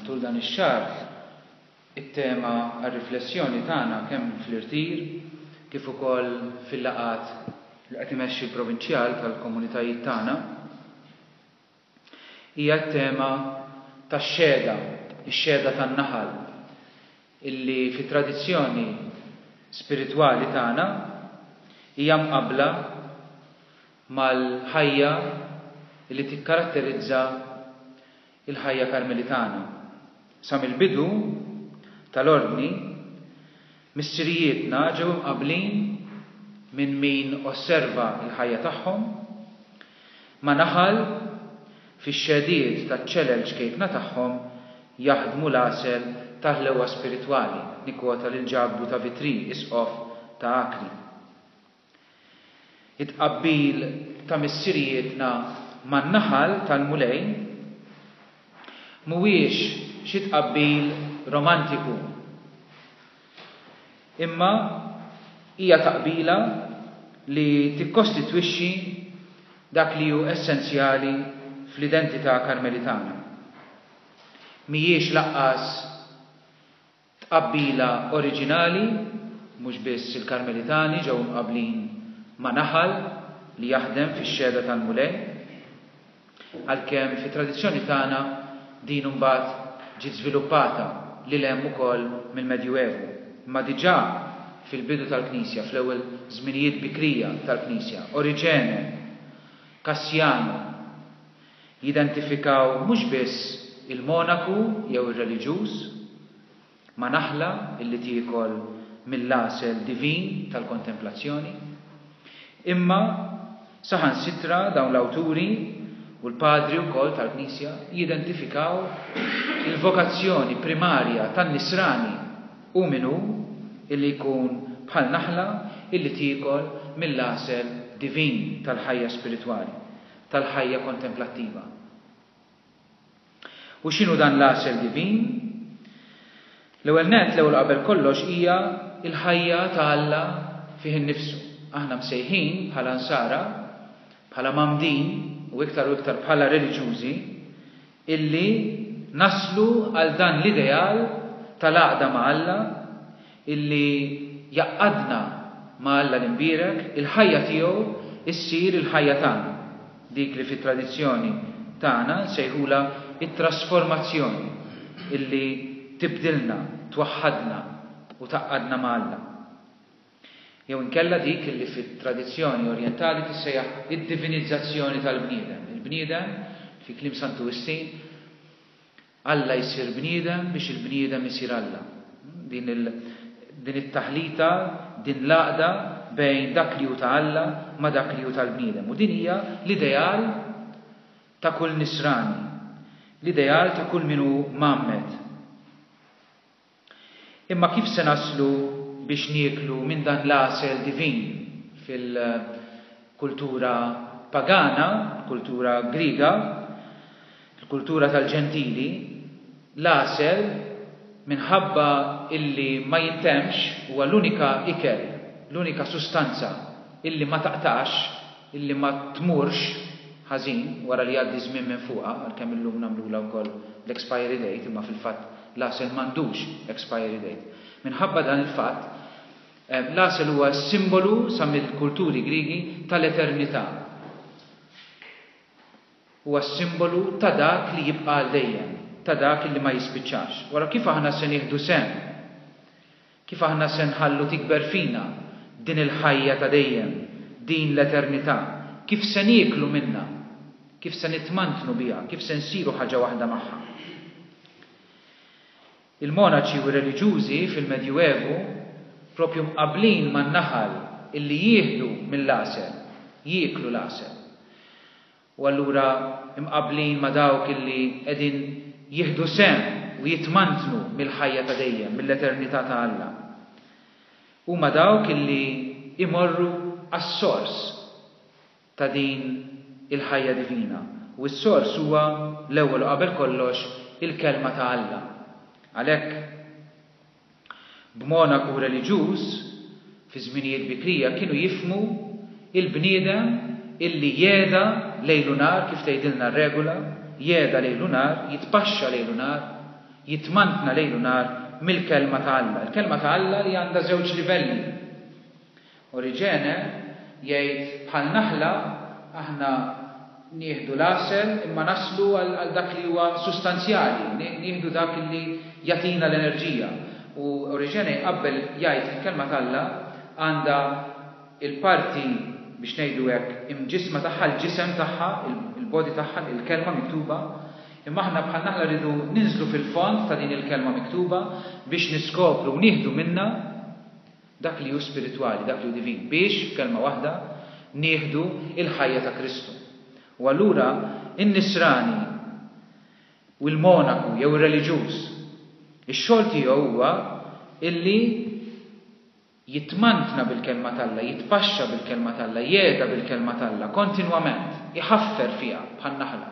matul dan ix-xahar it-tema għar-riflessjoni tagħna kemm fl-irtir kif ukoll fil-laqgħat li qed imexxi l-provinċjal tal-komunitajiet tagħna hija t-tema tax-xhieda, ix-xhieda tan-naħal illi fit-tradizzjoni spiritwali tagħna hija mqabbla mal-ħajja li tikkaratterizza il-ħajja karmelitana. Sa mill-bidu tal-ordni missirijietna ġew mqabblin minn min osserva l-ħajja tagħhom ma' naħal fix-xediet taċ-ċelel ġkejkna tagħhom jaħdmu l-għasel tal-ħlewa spiritwali, nikkwota lil ġabru ta' Vitri isqof ta' Akri. It-qabbil ta' missirijietna man-naħal tal-mulej mhuwiex xi tqabbil romantiku, imma hija taqbila li tikkostitwixxi dak li hu essenzjali fl-identità karmelitana. Mhijiex laqqas tqabbila oriġinali, mhux biss il-karmelitani ġew mqabblin ma' naħal li jaħdem fix-xhieda tal-mulej, għalkemm fit-tradizzjoni tagħna din imbagħad ġiet żviluppata lil hemm ukoll mill-Medjuevu. Ma diġà fil-bidu tal-Knisja, fl-ewwel żminijiet bikrija tal-Knisja, Oriġene, Kassjano jidentifikaw mhux biss il-monaku jew ir-reliġjuż ma' naħla illi tiekol mill-għasel divin tal-kontemplazzjoni, imma saħansitra dawn l-awturi u l-padri wkoll tal-Knisja jidentifikaw il-vokazzjoni primarja tan-nisrani u minnu illi jkun bħal naħla illi tiekol mill-għasel divin tal-ħajja spiritwali, tal-ħajja kontemplattiva. U x'inhu dan l-għasel divin? L-ewwel qabel kollox hija il-ħajja ta' Alla fih innifsu. Aħna msejħin bħala nsara, bħala mamdin u iktar bħala reliġjużi illi naslu għal dan l-ideal tal-għaqda ma' Alla illi jaqqadna ma' Alla l-imbierek, il-ħajja tiegħu issir il-ħajja tagħna. Dik li fit-tradizzjoni tagħna nsejħula it-trasformazzjoni illi tibdilna, twaħħadna u taqqadna ma' Alla. Jew inkella dik illi fit-tradizzjoni orjentali tissejjaħ id-divinizzazzjoni tal-bniedem. Il-bniedem fi kliem Santu Wistin Alla jsir bniedem biex il-bniedem isir Alla. Din it-taħlita, din l-għaqda bejn dak li hu ta' Alla ma' dak li hu tal-bniedem. U din hija l-ideal ta' kull nisrani, l-ideal ta' kull min hu mammed. Imma kif se naslu biex nieklu minn dan l-għasel divin fil-kultura pagana, kultura griga, il-kultura tal-ġentili, l-għasel minħabba illi ma jintemx huwa l-unika ikel, l-unika sustanza illi ma taqtax, illi ma tmurx ħażin wara li għaddi żmien minn fuqha, għalkemm illum nagħmluha wkoll l-expiry date, imma fil-fatt l-għasel m'għandux expiry date. Minħabba dan il-fatt l-għasel huwa simbolu sa mill-kulturi Grigi tal-eternità. Huwa simbolu ta' dak li jibqa' għal dejjem, ta' dak li ma jispiċċax. Wara kif aħna se nieħdu sem, kif aħna se nħallu tikber fina din il-ħajja ta' dejjem, din l-eternità, kif se nieklu minnha, kif se nitmantnu biha, kif se nsiru ħaġa waħda magħha. Il-monaċi u reliġjużi fil-Medjuevu propju mqablin man-naħal illi jieħdu mill-għasel, jieklu l-għasel. U allura mqablin ma' dawk illi qegħdin jieħdu sem u jitmantnu mill-ħajja ta' dejjem, mill-eternità ta' Alla. U ma' dawk illi imorru għas-sors ta' din il-ħajja divina. U s-sors huwa l-ewwel qabel kollox il-kelma ta' Alla. Għalhekk b'monaku reliġjuż fi żminijiet bikrija kienu jifhmu il-bniedem illi jeda lejlu nar, kif tgħidilna r-regola, jeda lejlu nar, jitpaxxa lejlu nar, jitmantna lejlu nar mill-kelma ta' Alla. Il-kelma ta' Alla li għandha żewġ livelli. Oriġene jgħid bħal naħla aħna nieħdu l-asel imma naslu għal dak li huwa sustanzjali, nieħdu dak li jatina l-enerġija. U Oriġene qabbel jgħid il-kelma ta' Alla għandha il-parti biex ngħidu hekk imġisma tagħha, l-ġisem tagħha, il-body tagħha, il-kelma miktuba. Imma aħna bħal naħla rridu ninżlu fil-fond ta' din il-kelma miktuba biex niskopru u nieħdu minna dak li hu spiritwali, dak li hu divin, biex f'kelma waħda nieħdu il-ħajja ta' Kristu. U allura in-nisrani u l-monaku jew ir-reliġjuż ix-xogħol tiegħu huwa illi jitmantna bil-kelma tal-Alla, jitpaxxa bil-kelma tal-Alla, jeda bil-kelma tal-Alla kontinwament, iħaffer fiha bħal naħla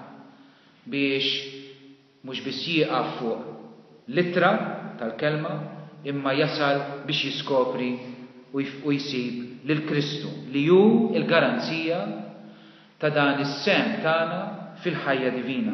biex mhux biss jieqaf fuq littra tal-kelma imma jasal biex jiskopri u jsib lil Kristu li hu l-garanzija ta' dan is-sem tagħna fil-ħajja divina.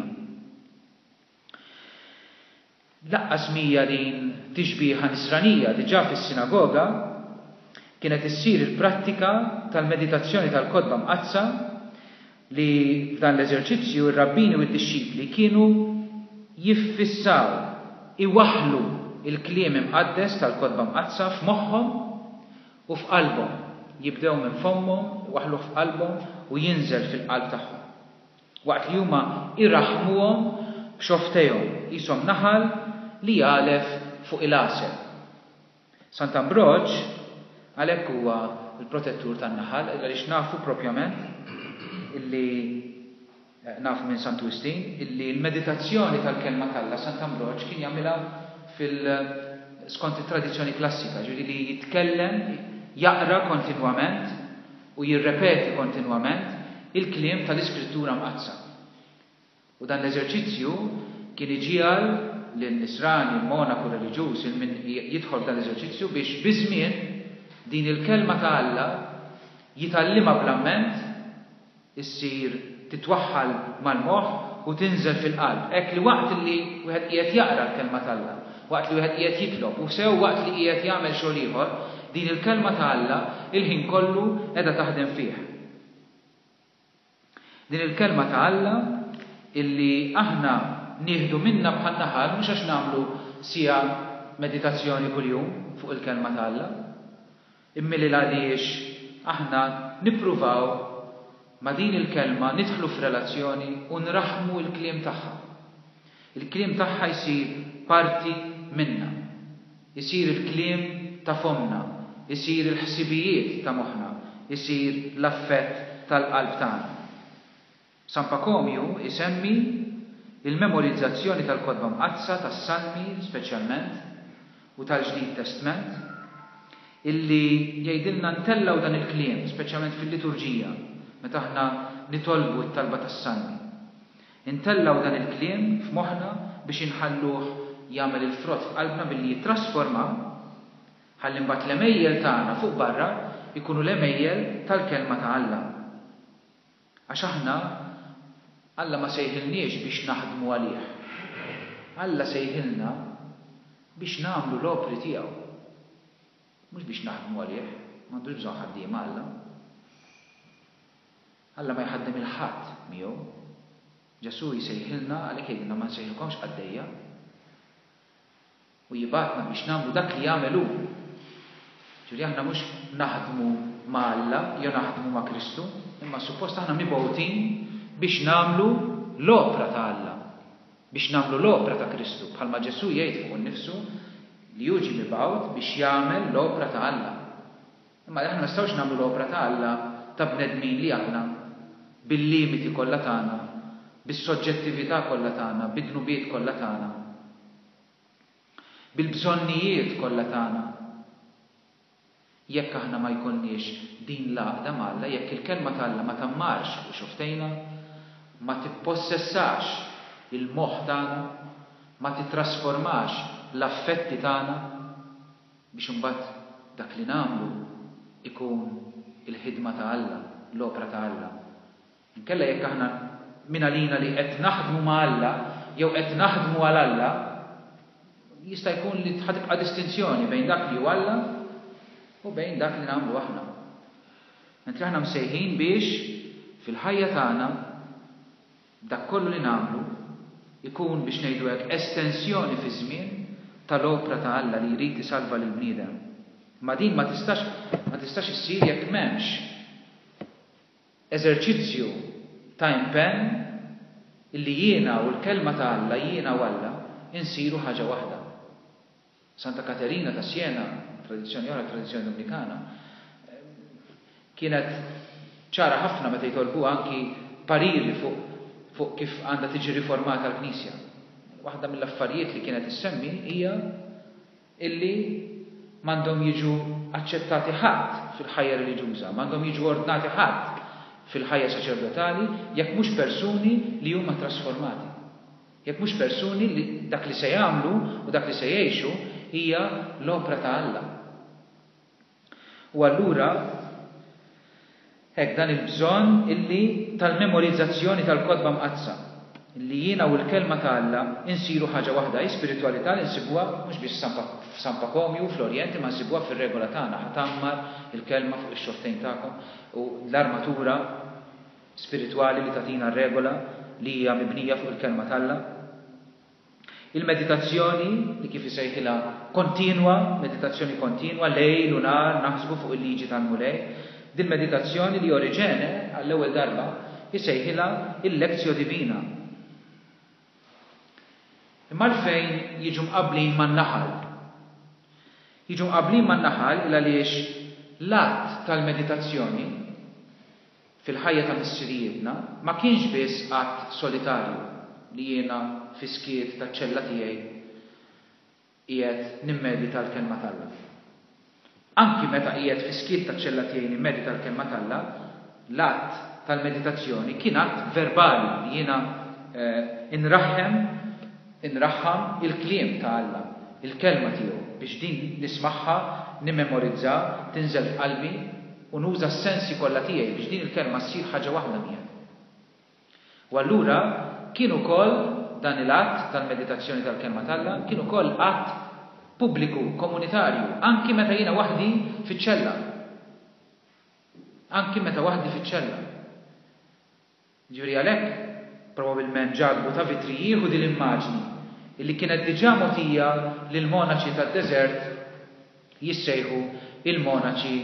Laqqas mija din tixbieħa nisranija diġà fis-sinagoga kienet issir il-prattika tal-meditazzjoni tal-kotba mqazza li f'dan l-eżerċizzju ir-rabbini u d-dixxipli kienu jiffissaw, iwaħħlu il-kliem imqaddes tal-kotba mqazza f'moħħhom u f'qalbhom. Jibdew minn fommhom, waħlu f'qalbhom u jinżel fil-qalb tagħhom. Waqt li huma irraħmuhom b'xoftejhom qishom naħal li jalef fuq il-asel. Sant'Ambroġ għalhekk huwa l-protettur tan-naħal għaliex nafu propjament illi nafu minn Sant'Ustin illi l-meditazzjoni tal-kelma tal-Alla Sant'Ambroġ kien jagħmilha skont it-tradizzjoni klassika, ġifieri li jitkellem, jaqra kontinwament u jirrepeti kontinwament il-kliem tal-Iskrittura mqazza. U dan l-eżerċizzju kien iġiegħal lin-nisrani, il-monaku reliġjuż min jidħol dan l-eżerċizzju biex biżmien din il-kelma ta' Alla jitallima bl-amment issir titwaħħal mal-moħħ u tinżel fil-qalb. Hekk li waqt li wieħed qiegħed jaqra l-kelma ta' Alla, waqt li wieħed qiegħed jitlob u sew waqt li qiegħed jagħmel xogħol ieħor, din il-kelma ta' Alla il-ħin kollu qiegħda taħdem fih. Din il-kelma ta' Alla illi aħna nieħdu minna bħal naħal mhux għax nagħmlu sija meditazzjoni kuljum fuq il-kelma ta' Alla, imma li għaliex aħna nippruvaw ma' din il-kelma nidħlu f'relazzjoni u nraħmu il-kliem tagħha. Il-kliem tagħha jsir parti minna, jsir il-kliem ta' fomna, jsir il-ħsibijiet ta' moħħna, jsir l-affett tal-qalb tagħna. San Pakomju isemmi il-memorizzazzjoni tal-kotba mqazza tas-Salmi speċjalment u tal-Ġdid Testament illi jgħidilna ntellaw dan il-kliem, speċjalment fil-liturġija, meta aħna nitolbu t-talba tas-Salmi. Intellaw dan il-kliem f'moħħna biex inħalluh jagħmel il-frott f'qalbna billi jitrasforma ħalli mbagħad l-emejjel tagħna fuq barra jkunu l-emejjel tal-kelma ta' Alla. Għax aħna Alla ma sejħilniex biex naħdmu għalih. Alla sejħilna biex nagħmlu l-opri tiegħu. Mhux biex naħdmu għalih, m'għandux bżonn ħaddiem Alla. Alla ma jħaddem il-ħadd miegħu. Ġesu jsejħilna għalhekk jgħidilna ma nsejħilkomx għaddejja. U jibatna biex nagħmlu dak li jagħmel hu. Ġifieri aħna mhux naħdmu ma' Alla jew naħdmu ma' Kristu, imma suppost aħna mibgħutin biex nagħmlu l-opra ta' Alla, biex nagħmlu l-opra ta' Kristu, bħalma Ġesu jgħid fuq innifsu li hu ġie mibgħut biex jagħmel l-opra ta' Alla. Imma aħna ma nistgħux nagħmlu l-opra ta' Alla ta' bnedmin li aħna bil-limiti kollha tagħna, bis-soġġettività kollha tagħna, bid-dnubiet kollha tagħna, bil-bżonnijiet kollha tagħna. Jekk aħna ma jkollniex din l-għaqda ma' Alla, jekk il-kelma ta' Alla ma tammarx u xoftejna, ma tippossessax il-moħħ tagħna, ma titrasformax l-affetti tagħna biex imbagħad dak li nagħmlu ikun il-ħidma ta' Alla, l-opra ta' Alla. Inkella jekk aħna min għalina li qed naħdmu ma' Alla jew qed naħdmu għal Alla, jista' jkun li tibqa' distinzjoni bejn dak li Alla u bejn dak li nagħmlu aħna. Mentri aħna msejħin biex fil-ħajja tagħna dak kollu li nagħmlu ikun biex ngħidu hekk estensjoni fi żmien tal-opra ta' Alla li jrid isalva lil bniedem. Ma din ma tistax issir jekk m'hemmx eżerċizzju ta' impenn illi jiena u l-kelma ta' Alla, jiena u Alla, insiru ħaġa waħda. Santa Caterina ta' Siena, tradizzjoni oħra, tradizzjoni dominikana, kienet ċara ħafna meta jtolbu anki pariri fuq kif għandha tiġi riformata l-Knisja. Waħda mill-affarijiet li kienet issemmi hija illi m'għandhom jiġu aċċettati ħadd fil-ħajja reliġjuża, m'għandhom jiġu ordnati ħadd fil-ħajja saċerdotali jekk mhux persuni li huma trasformati. Jekk mhux persuni li dak li se jagħmlu u dak li se jgħixu hija l-opra ta' Alla. U allura hekk dan il-bżonn illi tal-memorizzazzjoni tal-kodba mqazza, illi jiena u l-kelma ta' Alla insiru ħaġa waħda, spiritualità li nsibuha mhux biss San Pakomju u fl-Orjenti, ma nsibuha fir-regola tagħna, ħatammar il-kelma fuq ix-xoftejn tagħkom u l-armatura spiritwali li tagħtina r-regola li hija mibnija fuq il-kelma ta' Alla. Il-meditazzjoni li kif isejħilha kontinwa, meditazzjoni kontinwa, lejl u nar naħsbu fuq il-liġi tal-mulej. Din meditazzjoni li oriġene għall-ewwel darba jisejħilha il-lezzjo divina. Imma fejn jiġu mqablin man-naħal. Jiġu mqablin man-naħal il għaliex l-att tal-meditazzjoni fil-ħajja ta' missirijietna ma kienx biss att solitarju li jiena fiskiet taċ-ċella tiegħi qiegħed nimmedita l-kelma ta' Alla. Anki meta qiegħed fiskiet taċ-ċella tiegħi nimmedita l-kelma ta' Alla, l-att tal-meditazzjoni kien att verbali li jiena inraħħam il-kliem ta' Alla, il-kelma tiegħu biex din nismaħħa, nimmemorizza, tinżel f'qalbi u nuża s-sensi kollha tiegħi biex din il-kelma ssir ħaġa waħda miegħi. U allura kien ukoll dan il-att tal-meditazzjoni tal-kelma ta' Alla kien ukoll att pubbliku, komunitarju, anki meta jiena waħdi fiċ-ċella. Anki meta waħdi fiċ-ċella. Ġifieri għalhekk probabbilment ġagbu ta' vitri jieħu din l-immaġni illi kienet diġà mogħtija lil monaċi tad-deżert jissejħu il-monaċi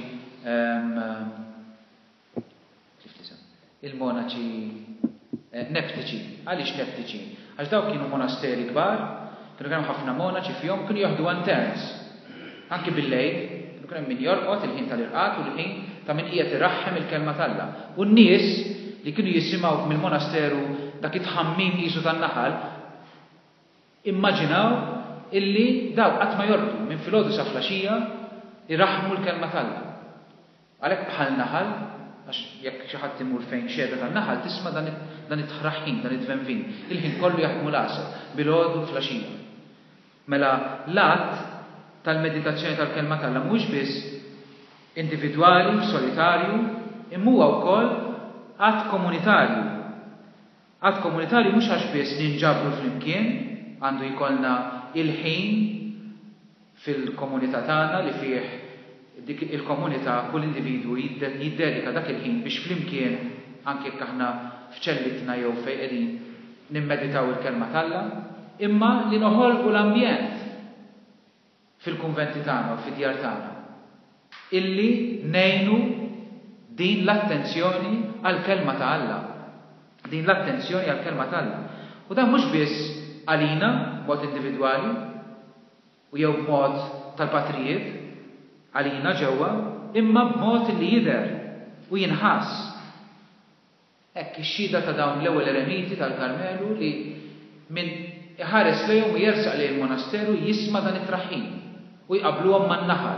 neptiċi. Għaliex neptiċi? Għax dawk kienu monasteri kbar, kienu kemm ħafna monaċi fihom kienu jaħdu anterns. Anki bil-lejl, kienu kemm min jorqod il-ħin tal-irqat u l-ħin ta' min qiegħed irraħħem il-kelma ta' Alla. U n-nies li kienu jisimgħu mill-monasteru dak it-tħammim qisu tan-naħal, immaġinaw illi daw qatt ma jorqdu minn filgħodu sa flaxija irraħħmu l-kelma ta' Alla. Għalhekk bħal naħal, għax jekk xi ħadd imur fejn xhieda tan-naħal tisma' dan it-tħraħħin, dan it-tvenvin. Il-ħin kollu jaħdmu l-għasel bil-għodu flaxija. Mela l-att tal-meditazzjoni tal-kelma ta' Alla mhux biss individwali, solitarju, imma huwa wkoll att komunitarju. Att komunitarju mhux għax biss ninġabru flimkien, għandu jkollna il-ħin fil-komunità tagħna li fih dik il-komunità kull individwu jiddedika dak il-ħin biex flimkien anke jekk aħna f'ċellitna jew fejn qegħdin nimmeditaw il-kelma ta' Alla, imma li noħolqu l-ambjent fil-kunventi tagħna u fid-djar tagħna illi ngħinu din l-attenzjoni għall-kelma ta' Alla. Din l-attenzjoni għall-kelma ta' Alla. U dan mhux biss għalina b'mod individwali u jew b'mod tal-patrijiet għalina ġewwa, imma b'mod li jidher u jinħass. Hekk ix-xhieda ta' dawn l-ewwel eremiti tal-Karmelu li min iħares lejhom u jersaq lejn il-monasteru jisma' dan it-traħħin u jqabluhom man-naħal.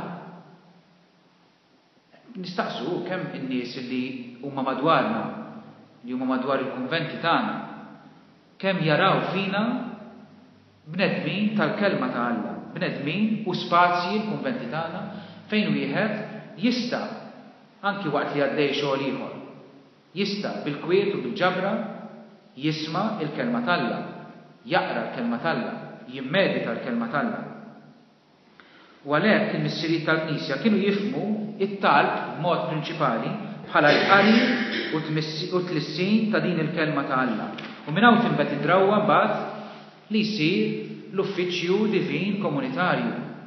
Nistaqsu kemm in-nies li huma madwarna, li huma madwar il-kunventi tagħna, kemm jaraw fina bnedmin tal-kelma ta' Alla, bnedmin u spazji l-kunventi tagħna fejn wieħed jista' anki waqt li għaddej xogħol ieħor, jista' bil-kwiet u bil-ġabra jisma' il-kelma ta' Alla, jaqra l-kelma ta' Alla, jimmedita l-kelma ta' Alla. U għalhekk il-missirijiet tal-Knisja kienu jifhmu it-talb b'mod prinċipali bħala l-qari u tlissin ta' din il-kelma ta' Alla. U minn hawn tinbet id-drawwa mbagħad li jsir l-uffiċċju divin komunitarju.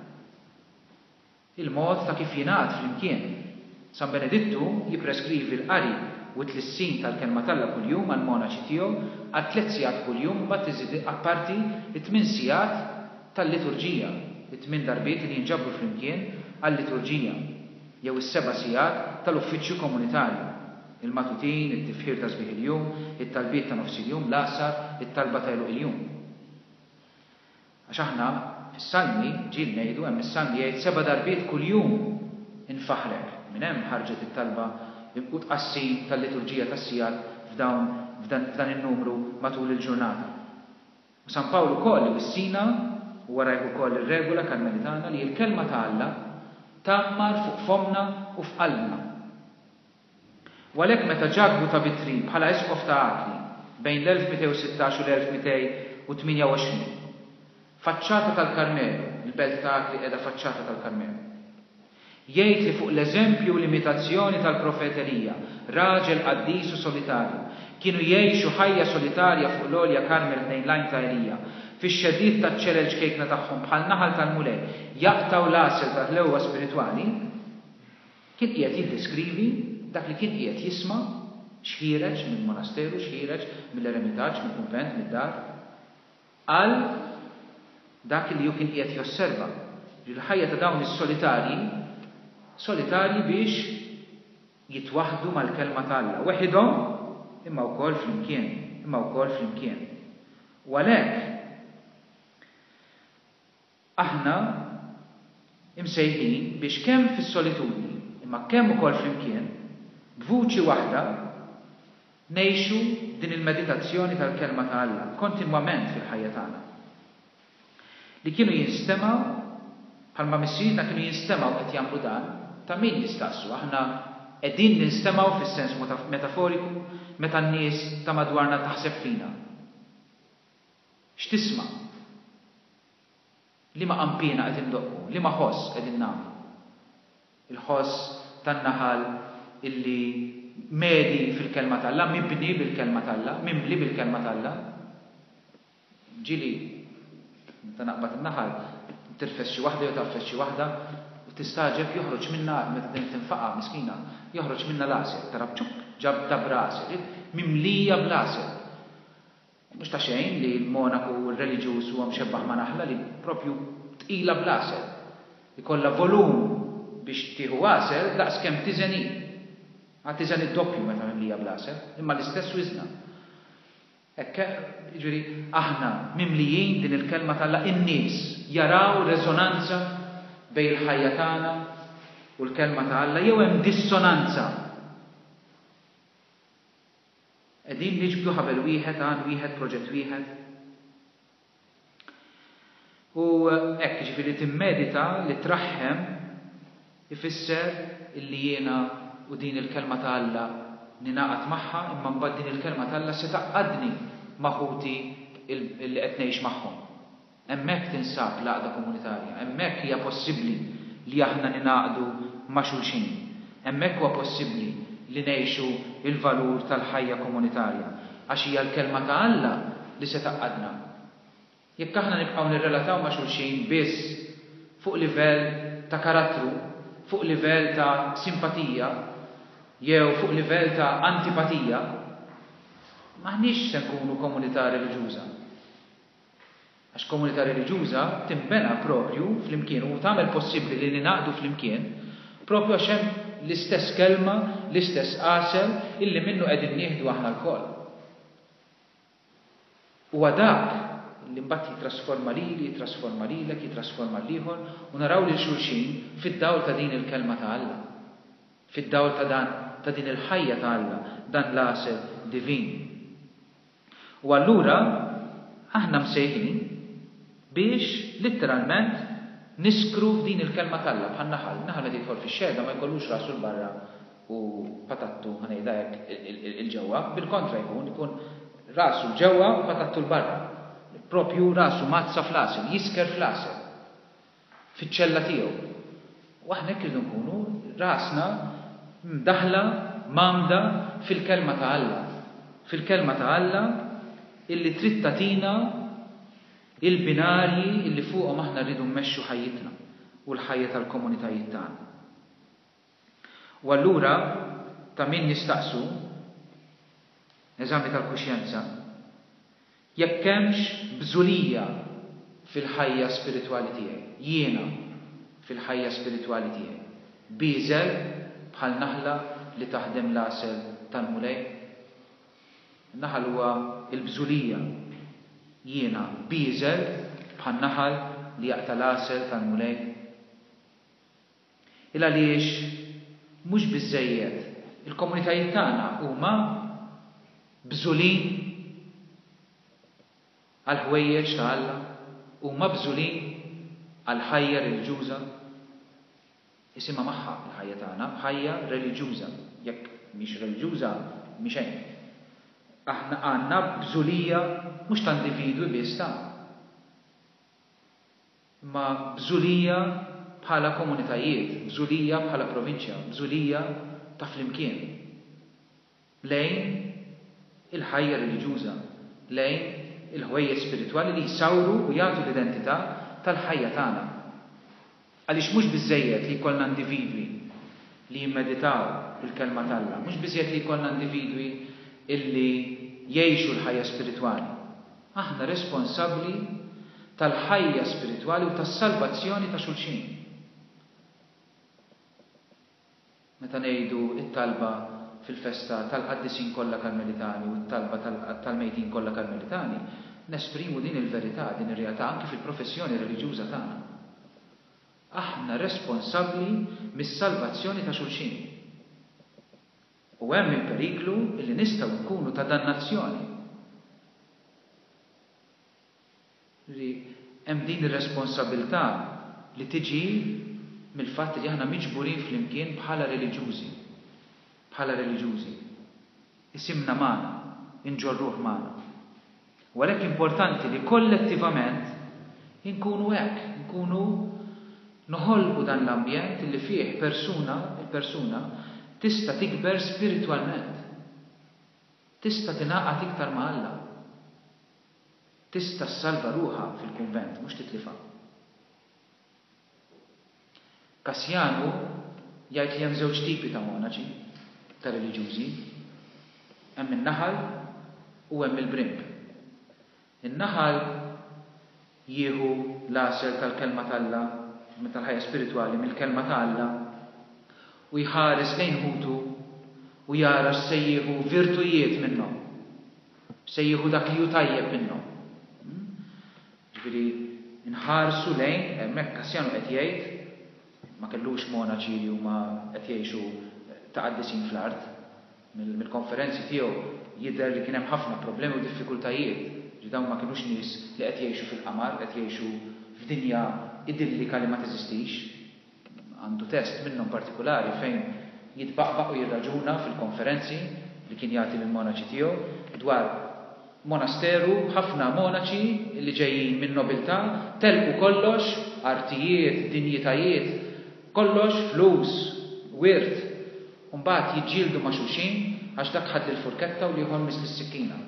Il-mod ta' kif jingħad flimkien. San Benedittu jippreskrivi l-qari u t-lissin tal-kelma Alla kuljum għal monaċi tiegħu għal 3 sigħat kuljum mbagħad tiżid apparti 8 sigħat tal-liturġija, 8 darbiet li jinġabru flimkien għall-liturġija, jew is-7 sigħat tal-uffiċċju komunitarju. Il-matutin, it-tifħir ta' sbieħ il-jum, it-talbiet ta' nofs il-jum, l-asar, it-talba ta' il-jum. Għax aħna fis-salmi ġiel ngħidu hemm is-salmi jgħid 7 darbiet kuljum infaħrek. Minn hemm ħarġet it-talba u tqassim tal-liturġija tas-sigħat f'dan in-numru matul il-ġurnata. U San Pawlu ukoll wissina u warajh ukoll ir-regola karmelitana li l-kelma ta' Alla tammar fuq fomna u f'qalbna. U għalhekk meta ġabru ta' Bitri bħala Eskof ta' Akli bejn l-1216 u l-1228 faċċata tal-Karmelu, il-belt ta' Akli qiegħda faċċata tal-Karmelu. Jgħid li fuq l-eżempju u limitazzjoni tal-profet Elija, raġel qaddis u solitarju, kienu jgħixu ħajja solitarja fuq l-olja Karmel nejlajn ta' Elija, fix-xedid taċ-ċelel ġkejkna tagħhom bħal naħal tal-mulej, jaqtaw l-asel tal-ewwa spiritwali, kien qiegħed jiddeskrivi dak li kien qiegħed jisma' x'ħireġ mill-monasteru, x'ħireġ mill-eremitaġġ, mill-kunvent, mid-dar, għal dak li ju kien qiegħed josserva. Il-ħajja ta' dawn is-solitarji biex jitwaħdu mal-kelma ta' Alla, weħidhom imma wkoll flimkien. U għalhekk aħna imsejħin biex kemm fis-solitudni imma kemm ukoll flimkien b'vuċi waħda ngħixu din il-meditazzjoni tal-kelma ta' Alla kontinwament fil-ħajja tagħna. Li kienu jinstemaw bħalma missierna kienu jinstemaw qed jagħmlu dan, ta' min jistaqsu aħna qegħdin ninstemaw fis-sens metaforiku meta n-nies ta' madwarna taħseb fina. X'tisma'? Liema qampina qed indoqqu, liema ħoss qegħdin nagħmlu. Il-ħoss tan-naħal illi medi fil-kelma ta' Alla, mibni bil-kelma ta' Alla, mimli bil-kelma ta' Alla. Ġili meta naqbad in-naħal tirfes xi waħda jew tafes xi waħda u tistaġeb joħroġ minnha meta din tinfaqa' miskina, joħroġ minnha l-asel, tara bċuk ġabda b'rasel, mimlija bl-asel. Mhux ta' xejn li l-monaku u r-reliġjuż huwa mxebbaħ ma' naħla li propju tqila bl-asel. Ikollha volum biex tieħu asel daqskemm tiżeni. Tiżen id-doppju meta mimlija bl-asel, imma l-istess wiżna. Ekk, jiġri aħna mimlijin din il-kelma ta' Alla, in-nies jaraw reżonanza bejn il-ħajja tagħna u l-kelma ta' Alla jew hemm dissonanza. Qegħdin niġbdu ħabel wieħed għan wieħed proġett wieħed. U hekk jiġifieri timmedita li traħħem ifisser illi jiena u din il-kelma ta' Alla ninaqat magħha imma mbagħad din il-kelma ta' Alla se taqadni maħuti illi qed ngħix magħhom. Hemmhekk tinsab l-għaqda komunitarja, hemmhekk hija possibbli li aħna ninaqdu ma' xulxin. Hemmhekk huwa possibbli li ngħixu il-valur tal-ħajja komunitarja għax hija l-kelma ta' Alla li se taqadna. Jekk aħna nibqgħu nirrelataw ma' xulxin biss fuq livell ta' karattru, fuq livell ta' simpatija, jew fuq livell ta' antipatija, maħniex se nkunu komunità reliġjuża. Għax komunità reliġjuża timbena propju flimkien u tagħmel possibbli li ninaqdu flimkien propju għax hemm l-istess kelma, l-istess qasel illi minnu qegħdin nieħdu aħna l-koll. Huwa dak li mbagħad jitrasforma lili, jitrasforma lilek, jitrasforma l-ieħor u naraw lil xulxin fid-dawl ta' din il-kelma ta' Alla. Fid-dawl ta' din il-ħajja ta' Alla, dan l-għasel divin. U allura aħna msejħin biex litteralment niskru f'din il-kelma ta' Alla bħal naħal. Naħal qed jidħol fix-xelda ma jkollux rasu l-barra u patattu ħanejda hekk il-ġewwa, bil-kontra jkun rasu l-ġewwa u patattu l-barra. Propju rasu mazza fl-asel, jisker fl-asel. fiċ-ċella tiegħu. U aħna hekk irridu nkunu rasna mdaħla mamda fil-kelma ta' Alla. Fil-kelma ta' Alla illi trid tagħtina il-binarji illi fuqhom aħna rridu mmexxu ħajjitna u l-ħajja tal-komunitajiet tagħna. U allura ta' min nistaqsu eżami tal-kuxjenza jekk hemmx bżulija fil-ħajja spiritwali tiegħi, jiena fil-ħajja spiritwali tiegħi, biżel bħal naħla li taħdem l-asel tal-mulej. Naħal huwa il-bżulija, jiena biżel bħal naħal li jaqta l-asel tal-mulej. Il għaliex mhux biżżejjed il-komunitajiet tagħna huma bżulin għal ħwejjeġ ta' Alla, huma bżulin għal ħajja reliġjuża. Isimha magħha l-ħajja tagħna ħajja reliġjuża. Jekk mhix reliġjuża mhix hekk. Aħna għandna bżulija mhux ta' individwi biss ta' ma bżulija bħala komunitajiet, bżulija bħala provinċja, bżulija ta' flimkien lejn il-ħajja reliġjuża, lejn il-ħwejjeġ spiritwali li jsawru u jagħtu l-identità tal-ħajja tagħna. Għaliex mhux biżżejjed li jkollna individwi li jimmeditaw il-kelma tal-Alla, mhux biżżejjed li jkollna individwi illi jgħixu l-ħajja spiritwali. Aħna responsabbli tal-ħajja spiritwali u tas-salvazzjoni ta' xulxin. Meta ngħidu it-talba fil-festa tal-qaddisin kollha karmelitani u t-talba tal-mejtin kollha karmelitani, nesprimu din il-verità, din ir-realtà anke fil-professjoni reliġjuża tagħna. Aħna responsabbli mis-salvazzjoni ta' xulxin. U hemm il-periklu li nistgħu nkunu ta' dannazzjoni. Li hemm din ir-responsabilità li tiġi mill-fatt li aħna miġburin flimkien bħala reliġjużi. Isimna magħna, inġorruh magħna. U għalhekk importanti li kollettivament inkunu hekk, inkunu noħolqu dan l-ambjent li fih il-persuna tista' tikber spiritwalment. Tista' tingħaqad iktar ma' Alla. Tista' ssalva ruħha fil-kunvent, mhux titlifha. Kassjanu jgħid li hemm żewġ tipi ta' monaċi ta' reliġjużi. Hemm in-naħal u hemm il-brimp. In-naħal jieħu l-asel tal-kelma tal-Alla, tal-ħajja spiritwali mill-kelma ta' Alla u jħares lejn ħutu u jara x'sejjieħu virtujiet minnhom. Sejjieħu dak li hu tajjeb minnhom. Ġifieri inħarsu lejn hemmhekk Kassjanu qed jgħid ma kellux monaċi li huma qed jgħixu ta' qaddisin fl-art. Mill-konferenzi tiegħu jidher li kien hemm ħafna problemi u diffikultajiet. Dawn ma kinux nies li qed jgħixu fil-qamar, qed jgħixu f'dinja idillika li ma teżistix. Għandu test minnhom partikolari fejn jitbaqbaq u jirraġuna fil-konferenzi li kien jagħti lill-monaċi tiegħu dwar monasteru ħafna monaċi li ġejjin minn nobiltà telqu kollox, artijiet, dinjitajiet, kollox flus, wirt. U mbagħad jiġġieldu ma' xulxin għax dak ħadd il-furketta u li ieħor misl is-sikkina.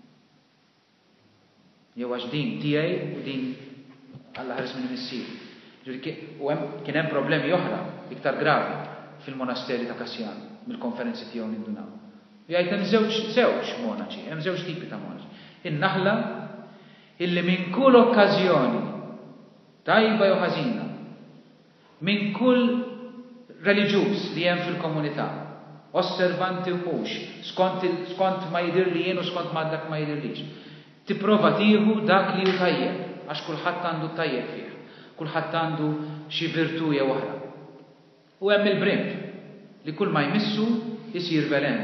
Jew għax din tiegħi u din Alla ħares minn issir. U kien hemm problemi oħra iktar gravi fil-monasteri ta' Kassjan mill-konferenzi tiegħu nindunaw. Jgħid hemm żewġ monaċi, hemm żewġ tipi ta' monaċi. In-naħla illi minn kull okkażjoni tajba jew ħażina, minn kull reliġjuż li hemm fil-komunità, osservanti u mhux, skont ma jidhirli jien u skont ma dak ma jidhirlix. Tipprova tieħu dak li hu tajjeb, għax kulħadd għandu tajjeb fih, kulħadd għandu xi virtu jew oħra. U hemm il-brimp li kull ma jmissu isir velen.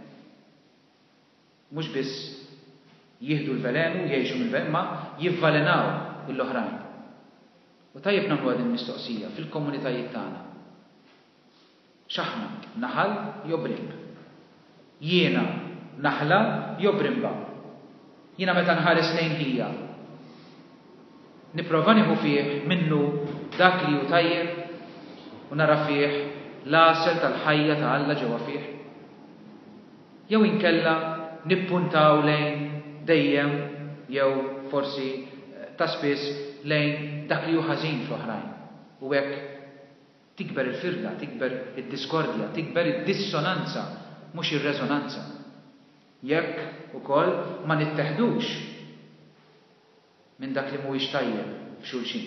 Mhux biss jieħdu l-velenu, jgħixu mill-velen, ma jivvalenaw l-oħrajn. U tajjeb nagħmlu din mistoqsija fil-komunitajiet tagħna. X'aħna naħal jew brimp. Jiena naħla jew brimba. Jiena meta nħares lejn ħija nipprova nieħu fih minnu dak li hu tajjeb u nara fih l-għasel tal-ħajja ta' Alla ġewwa fih. Jew inkella nippuntaw lejn dejjem jew forsi ta' spiss lejn dak li hu ħażin fl-oħrajn. U hekk tikber il-firda, tikber id-diskordja, tikber id-dissonanza, mhux ir-reżonanza. Jekk ukoll ma nitteħdux minn dak li mhuwiex tajjeb f'xulxin.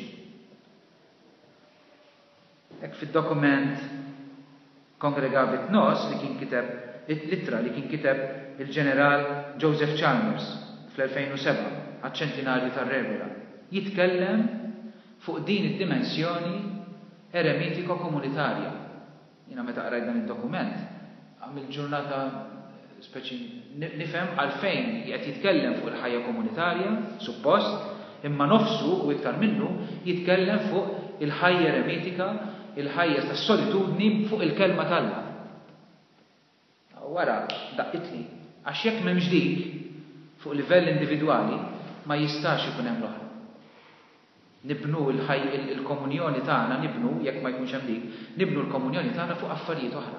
Hekk fid-dokument Kongregabit Nos li kien kiteb it-littra li kien kiteb il-ġeneral Joseph Chalmers fl-2007 għaċ-ċentinarju tar-Regola, jitkellem fuq din id-dimensjoni eremitiko komunitarja. Jiena meta qrajt dan id-dokument għamil ġurnata speċi nifhem għalfejn qed jitkellem fuq il-ħajja komunitarja, suppost, imma nofsu u iktar minnu jitkellem fuq il-ħajja eremitika, il-ħajja tas-solitudni fuq il-kelma tal-Alla. Wara daqqitli, għax jekk m'hemmx dik fuq livell individwali ma jistax ikun hemm l-oħra. Nibnu il-komunjoni tagħna, nibnu jekk ma jkunx hemm dik, nibnu l-komunjoni tagħna fuq affarijiet oħra.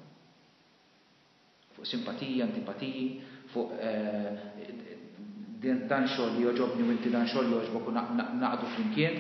Fuq simpatija, antipatiji, fuq dan xogħol li joġobni u inti dan xogħol li joġbok u naqdu flimkien.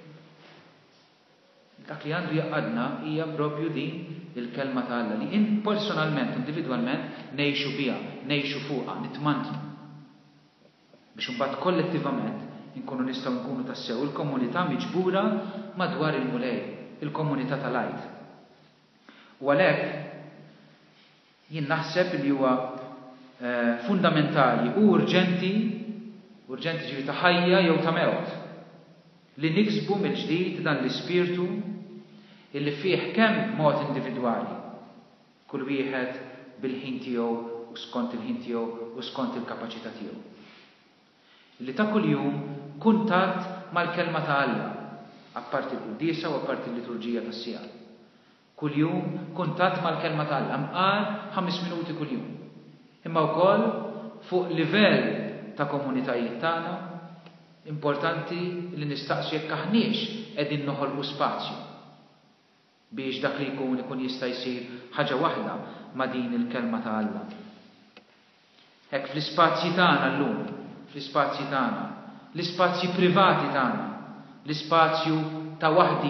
Dak li għandu jaqadna hija propju din il-kelma ta' Alla li personalment, individwalment ngħixu biha, ngħixu fuqha, nitmantnu. Biex imbagħad kollettivament inkunu nistgħu nkunu tassew il-komunità miġbura madwar il-mulej, il-komunità tal-għajt. U għalhekk jien naħseb li huwa fundamentali u urġenti ġifi ta' ħajja jew ta' mewt li niksbu mill-ġdid dan l-ispirtu illi fih kemm mod individwali kull wieħed bil-ħin tiegħu u skont il-ħin tiegħu u skont il-kapaċità tiegħu. Illi ta' kuljum kuntatt mal-kelma ta' Alla, apparti l-quddiesa u apparti l-liturġija tas-sija. Kuljum kuntatt mal-kelma ta' Alla, mqar 5 minuti kuljum. Imma wkoll fuq livell ta' komunitajiet tagħna importanti li nistaqsu jekk aħniex qegħdin noħolqu spazju biex dak li jkun jista' jsir ħaġa waħda ma' din il-kelma ta' Alla. Hekk fl-ispazji tagħna llum, fl-ispazji tagħna, l-ispazji privati tagħna, l-ispazju ta' waħdi.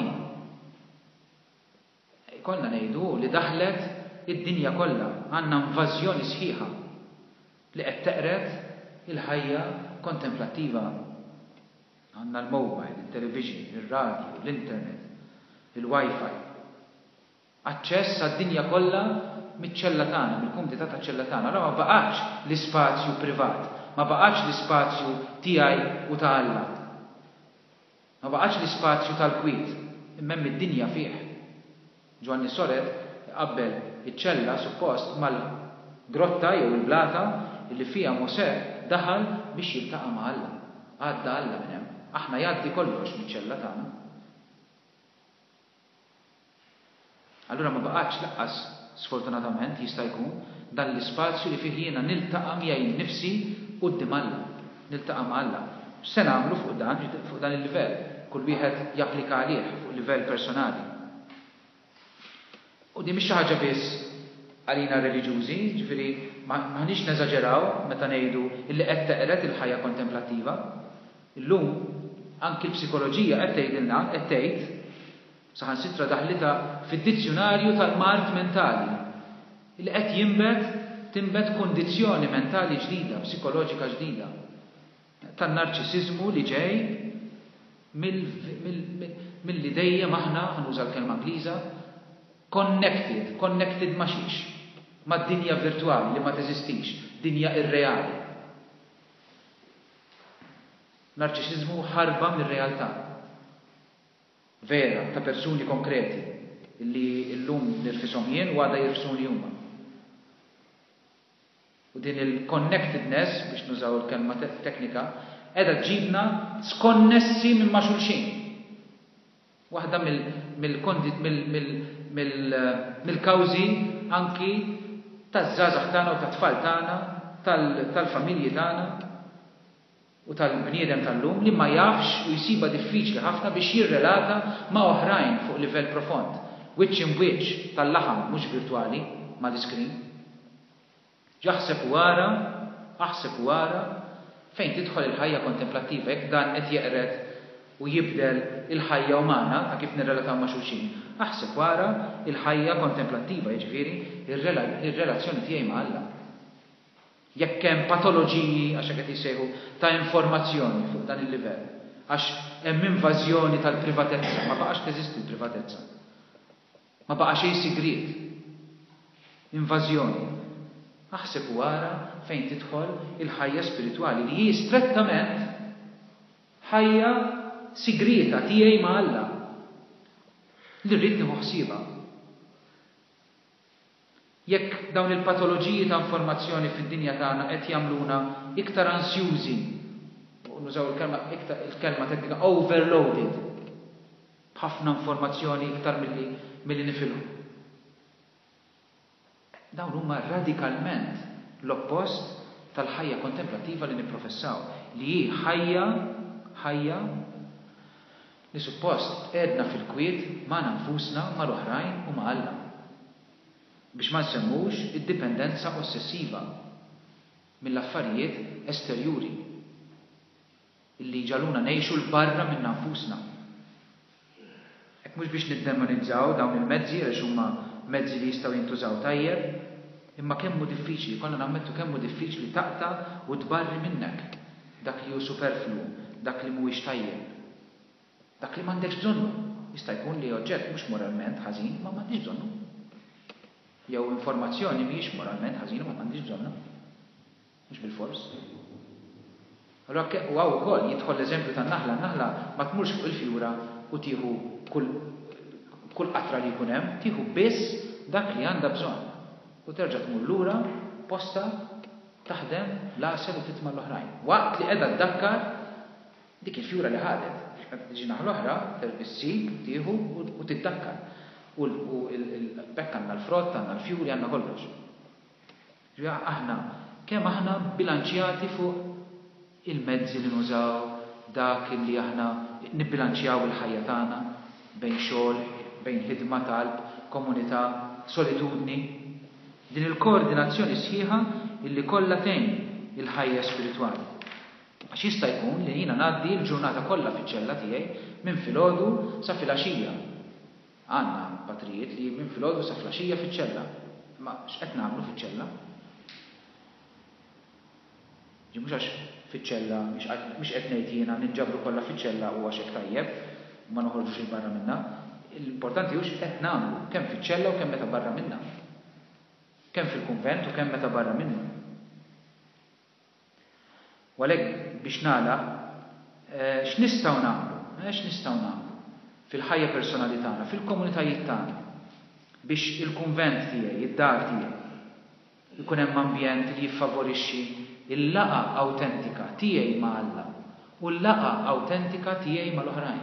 Konna ngħidu li daħlet id-dinja kollha, għandna invażjoni sħiħa li qed teqret il-ħajja kontemplattiva. Għandna l-mobile, il-television, il-radio, l-internet, il-wifi. Aċċess għad-dinja kollha miċ-ċella tagħna, mill-kumdità taċ-ċella tagħna. Allora ma baqgħetx l-ispazju privat, ma baqgħetx l-ispazju tiegħi u ta' Alla. Ma baqgħetx l-ispazju tal-kwiet, imma id-dinja fih. Ġwanni Soret qabbel iċ-ċella suppost mal-grotta jew il-blata illi fiha Mosè daħal biex jiltaqa' ma' Alla. Għadda Alla minn hemm. Aħna jgħaddi kollox miċ-ċella tagħna. Allura ma baqgħetx laqqas sfortunatament jista' jkun dan l-ispazju li fih jiena niltaqa' miegħi nnifsi quddiem Alla. Niltaqa' ma' Alla. X'se nagħmlu fuq dan il-livell? Kull wieħed japplika għalih fuq livell personali. U di mhix xi ħaġa biss għalina reliġjużi, ġifieri maħniex neżaġeraw meta ngħidu illi qed teqret il-ħajja kontemplattiva. Illum anki l-psikoloġija qed tgħidilna qed tgħid saħansitra daħlita fid-dizzjonarju tal-mart mentali illi qed tinbet kondizzjoni mentali ġdida, psikoloġika ġdida. Tan-narċisiżmu li ġej mill-li dejjem aħna ħanuża l-kelma Ingliża connected ma' xiex, ma' dinja virtuali li ma teżistix, dinja irreali. Narċisizmu ħarba mir-realtà vera ta' persuni konkreti illi llum nirfishom jien u għadha jirfsuni huma. U din il-connectedness, biex nużaw il-kelma teknika, qiegħda ġibna skonnessi minn ma' xulxin. Waħda mill-kawżi anki taż-żgħażagħ tagħna u tat-tfal tagħna, tal-familji tagħna. u tal-bniedem tal-lum li ma jafx u jsiba diffiċli ħafna biex jirrelata ma' oħrajn fuq livell profond. Wiċċ in wiċċ tal-laħam mhux virtwali ma' l-iskrin. Aħseb wara fejn tidħol il-ħajja kontemplattiva jekk dan qed jeqret u jibdel il-ħajja umana ta' kif nirrelataw ma' xulxin. Aħseb wara il-ħajja kontemplattiva, jiġifieri ir-relazzjoni tiegħi ma' Alla. Jekk hemm patoloġiji għax qed jissejħu ta' informazzjoni fuq dan il-livell, għax hemm invażjoni tal-privatezza, ma baqax teżisti l-privatezza. Ma baqa xejn sigriet. Invażjoni. Aħseb wara fejn tidħol il-ħajja spiritwali li hi strettament ħajja sigrita tiegħi ma' Alla li rrid nieħu ħsiebha. Jekk dawn il-patoloġiji ta' informazzjoni fid-dinja tagħna qed jagħmluna iktar ansjużi, u nużaw il-kelma teknika overloaded, b'ħafna informazzjoni iktar milli nifilhu. Dawn huma radikalment l-oppost tal-ħajja kontemplattiva li nipprofessaw, li hi ħajja li suppost edna fil-kwiet ma' nfusna ma' l-oħrajn u ma' Alla. Biex ma nsemmux id-dipendenza ossessiva mill-affarijiet esterjuri illi ġaluna ngħixu l-barra minn nfusna. Hekk mhux biex niddemonizzaw dawn il-mezzi għax huma mezzi li jistgħu jintużaw tajjeb, imma kemm hu diffiċli, kollha nammettu kemm hu diffiċli taqta' u tbarri minnek dak li hu superflu, dak li mhuwiex tajjeb, dak li m'għandekx bżonnu. Jista' jkun li oġġett mhux moralment ħażin, ma m'għandix bżonnu. Jew informazzjoni mhijiex moralment ħażina ma m'għandix bżonna. Mhux bil-fors. Allura u hawn ukoll jidħol l-eżempju tan-naħla, naħla ma tmurx fuq il-fjura u tieħu kull qatra li jkun hemm, tieħu biss dak li għandha bżonn. U terġa' tmur lura posta taħdem l-għasel u titma' l-oħrajn. Waqt li qiegħda tdakkar dik il-fjura li ħadet. Tiġi naħa l-oħra, issib, tieħu u tiddakkar. U l-bekk għandna l-frott, għandna l-fjuri, għandna kollox. Aħna, kemm aħna bilanċjati fuq il-mezzi li nużaw, dak li aħna nibbilanċjaw il-ħajja tagħna bejn xogħol, bejn ħidma talb, komunità, solitudni. Din il-koordinazzjoni sħiħa illi kollha tgħin il-ħajja spiritwali. Għax jista' jkun li jiena ngħaddi l-ġurnata kollha fiċ-ċella tiegħi minn filgħodu sa filgħaxija. Għandna patrijiet li minn filgħodu sa filgħaxija fiċ-ċella. Ma x'qed nagħmlu fiċ-ċella? Mhux għax fiċ-ċella mhux qed ngħid jiena ninġabru kollha fiċ-ċella u għax hekk tajjeb ma noħorġux il barra minnha. L-importanti hux qed nagħmlu kemm fiċ-ċella u kemm meta barra minnha. Kemm fil-kunvent u kemm meta barra minnu. U għalhekk biex nagħlaq x'nistgħu nagħmlu fil-ħajja personali tagħna, fil-komunitajiet tagħna biex il-kunvent tiegħi, id-dar tiegħi ikun hemm ambjent li jiffavorixxi il-laqa awtentika tiegħi ma' Alla u l-laqa awtentika tiegħi mal-oħrajn.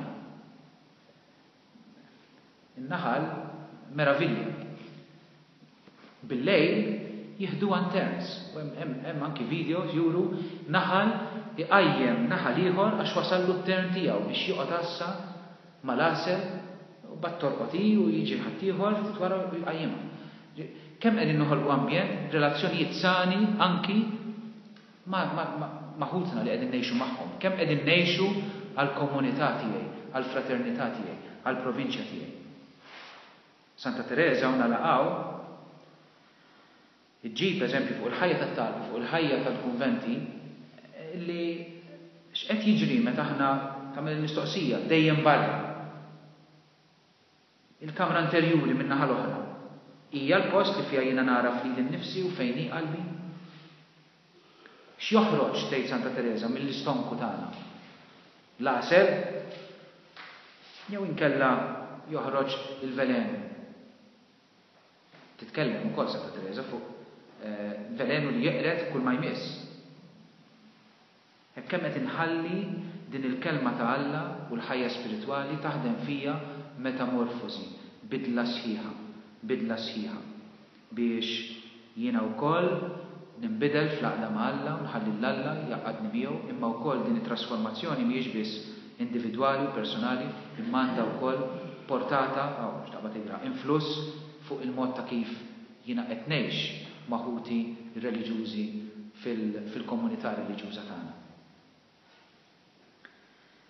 In-naħal meravilja. Bil-lejl jieħdu anterns. Hemm anki videos juru naħal iqajjem naħal ieħor għax wasallu t-tern tiegħu biex joqgħod assa mal-asel u bat-torqoti u jiġi ħadd ieħor titwara u jqajjimha. Kemm qegħdin noħolqu ambjent, relazzjonijiet sani anki ma' ħutna li qegħdin ngħixu magħhom. Kemm qegħdin ngħixu għall-komunità tiegħi, għall-fraternità tiegħi, għall-provinċja tiegħi. Santa Teresa u nalaqgħu iġġib eżempju fuq il-ħajja tat-talb, fuq il-ħajja tal-kunventi li x'qed jiġri meta aħna tagħmel il-mistoqsija dejjem barra. Il-kamra anterjuri minn naħa l-oħra hija l-post li fiha jiena nara f'lili nnifsi u fejn hi qalbi. X'joħroġ tgħid Santa Teresa mill-istonku tagħna? L-għasel jew inkella joħroġ il-velenu. Titkellem ukoll Santa Teresa fuq velenu li jeqret kull ma jmiss. Hekk kemm qed inħalli din il-kelma ta' Alla u l-ħajja spiritwali taħdem fija metamorfosi, bidla sħiħa biex jiena wkoll nimbidel fl-aqda ma' Alla u nħalli l-Alla jaqadni miegħu, imma wkoll din it-trasformazzjoni mhijiex biss individwali u personali, imma għandha wkoll portata influss fuq il-mod ta' kif jiena qed ngħix maħuti reliġjużi fil-komunità reliġjuża tagħna.